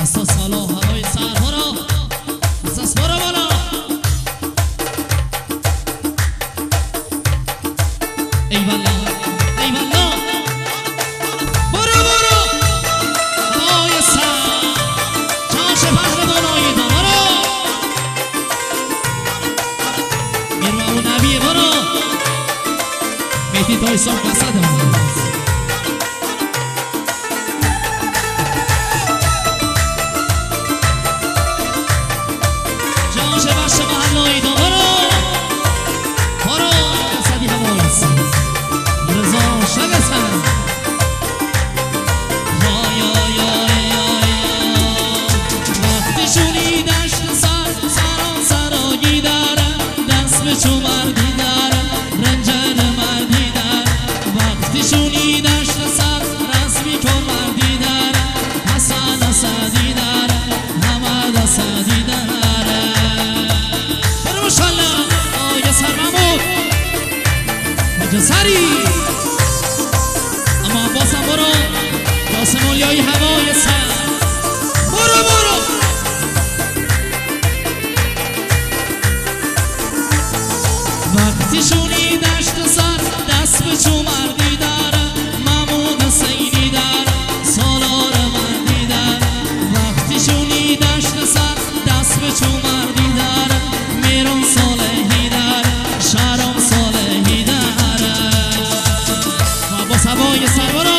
اساس حالا هوای سر برو اساس برو بالا ای والله ای والله برو برو هوای سر چاش پهلوانایی دا برو میرو نبی برو مهدی تایسون قصد سری اما باسم برو آسمولیای هوای سر برو برو وقتی شونی دشت سر دست به چو مردی داره محمود حسینی داره سالار مردی داره وقتی شونی دشت سر دست به چو مردی داره میرون صالحی داره شهرام صالحی داره هوای سر برو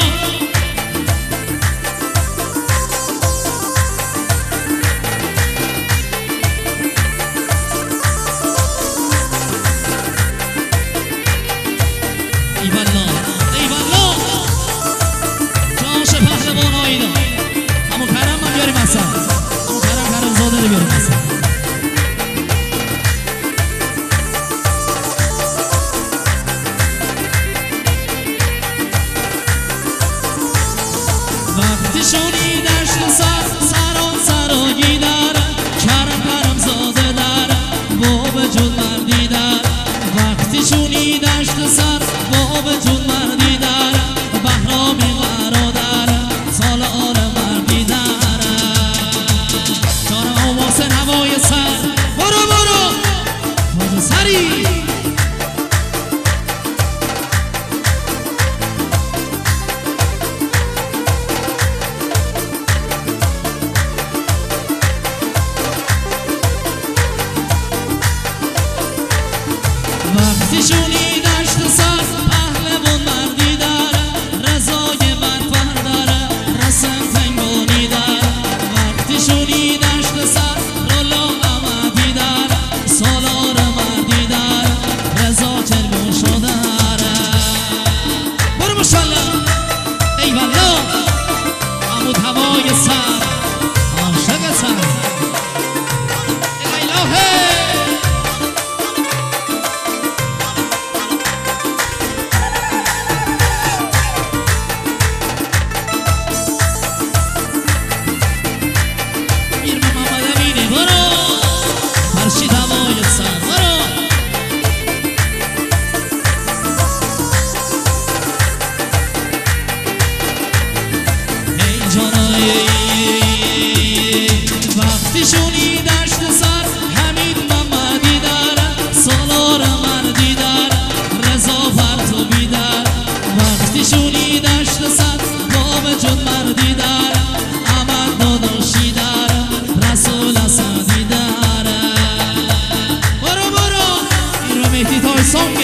ای والله ای والله جاش پهلوانایی دا همون کرم من بیاریم اصلا همون کرم زاده رو بیاریم اصلا شونی دشت سران سرایی داره کرم زاده داره باب جون مردی داره وقتی شونی دشت سر باب جون مردی داره بهرامی قرار داره سالار مردی داره جان آواسن هوای سر برو برو باز سری شونی دشت سر پهلوان مردی داره رضای برفر داره رسم تنگانی داره وقتی شونی دشت سر رولا احمدی داره سالار مردی داره رضا چرگوشو داره برو ماشالله ای والله عمود هوای سر عاشق سر ای الهه وقتی شونی دشت سر حمید محمدی داره سالار مردی داره رضا پرتوبی داره وقتی شونی دشت سر باب جون مردی داره احمد داداشی داره رسول اسدی داره برو برو این رو مهدی تایسون